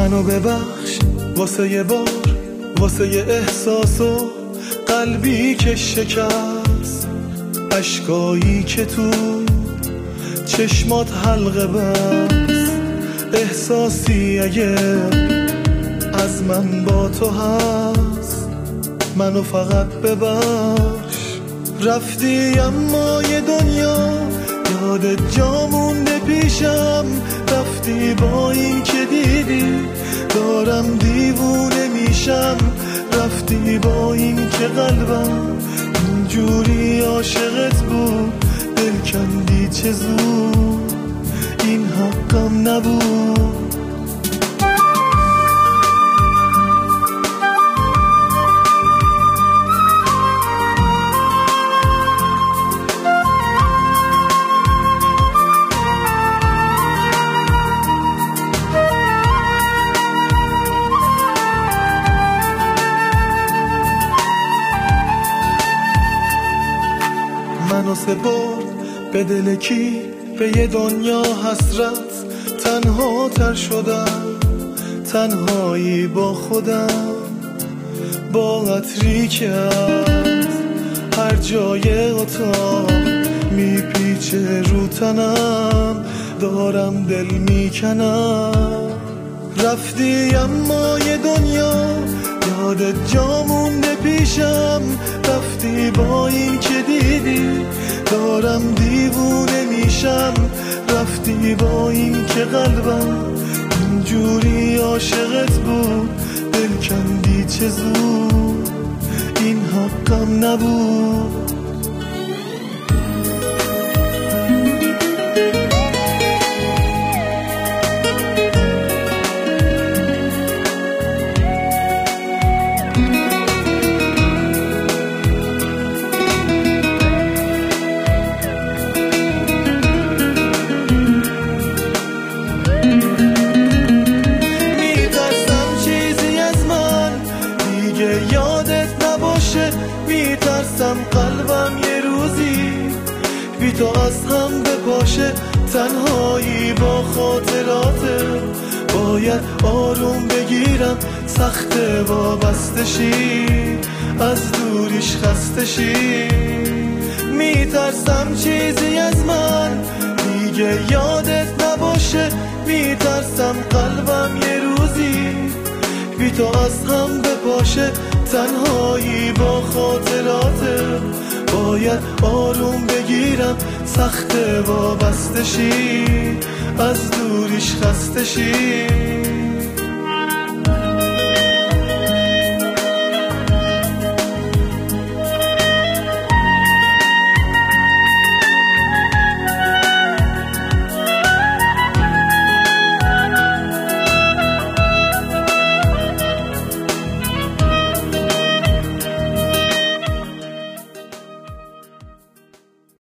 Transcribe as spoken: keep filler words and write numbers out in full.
منو ببخش واسه یه بار، واسه یه احساس و قلبی که شکست، اشکایی که تو چشمات حلقه بست، احساسی اگه از من با تو هست منو فقط ببخش. رفتی اما یه دنیا یادت جا مونده پیشم، رفتی با این که دیدی دارم دیوونه میشم، رفتی با این که قلبم اینجوری عاشقت بود، دل کندی چه زود این حقم نبود. منو سپرد به دل کی، به یه دنیا حسرت تنها تر شدم، تنهایی با خودم با عطری که از هر جای اتاق میپیچه رو تنم، دارم دل میکنم. رفتی اما یه دنیا یادت جا مونده پیشم، رفتی با این که دیدی دارم دیوونه میشم، رفتی با این که قلبم اینجوری عاشقت بود، دل کندی چه زود این حقم نبود. یادت نباشه، میترسم قلبم یه روزی بی تو از هم بپاشه، تنهایی با خاطراته باید آروم بگیرم، سخت وابستشی از دوریش خستشی، میترسم چیزی از من دیگه یادت نباشه، میترسم قلبم یه روزی بی تو از هم بپاشه، تنهایی با خاطراته باید آروم بگیرم، سخت وابستشی از دوریش خستشی.